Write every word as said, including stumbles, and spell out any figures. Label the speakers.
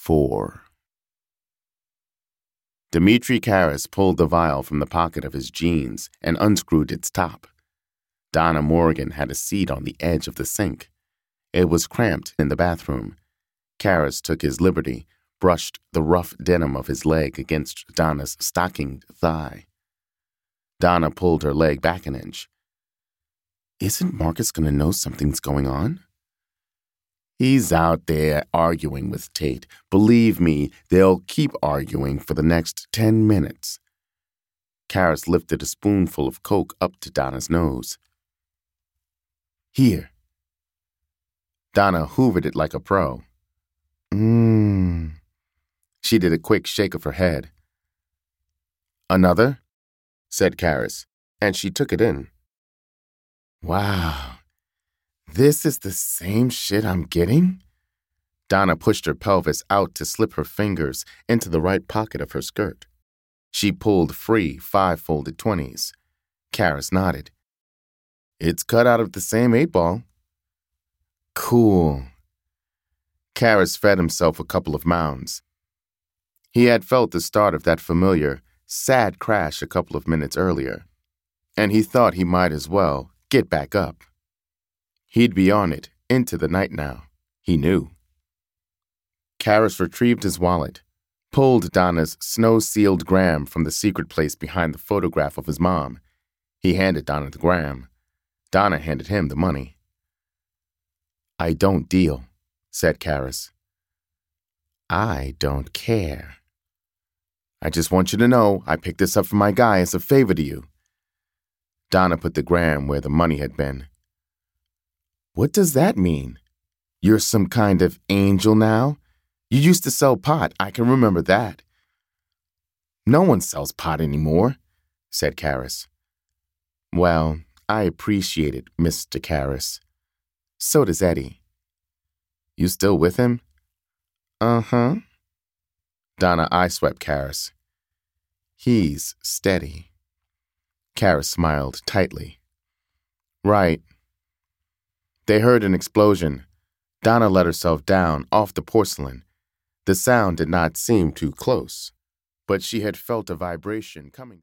Speaker 1: four. Dmitri Karas pulled the vial from the pocket of his jeans and unscrewed its top. Donna Morgan had a seat on the edge of the sink. It was cramped in the bathroom. Karas took his liberty, brushed the rough denim of his leg against Donna's stockinged thigh. Donna pulled her leg back an inch. Isn't Marcus going to know something's going on? He's out there arguing with Tate. Believe me, they'll keep arguing for the next ten minutes. Karas lifted a spoonful of Coke up to Donna's nose. Here. Donna hoovered it like a pro. Mmm. She did a quick shake of her head. Another? Said Karas, and she took it in. Wow. This is the same shit I'm getting? Donna pushed her pelvis out to slip her fingers into the right pocket of her skirt. She pulled free five folded twenties. Karas nodded. It's cut out of the same eight ball. Cool. Karas fed himself a couple of mounds. He had felt the start of that familiar, sad crash a couple of minutes earlier, and he thought he might as well get back up. He'd be on it into the night now, he knew. Karas retrieved his wallet, pulled Donna's snow-sealed gram from the secret place behind the photograph of his mom. He handed Donna the gram. Donna handed him the money. I don't deal, said Karas. I don't care. I just want you to know I picked this up for my guy as a favor to you. Donna put the gram where the money had been. What does that mean? You're some kind of angel now? You used to sell pot, I can remember that. No one sells pot anymore, said Karas. Well, I appreciate it, Mister Karas. So does Eddie. You still with him? Uh-huh. Donna eye-swept Karas. He's steady. Karas smiled tightly. Right. They heard an explosion. Donna let herself down off the porcelain. The sound did not seem too close, but she had felt a vibration coming.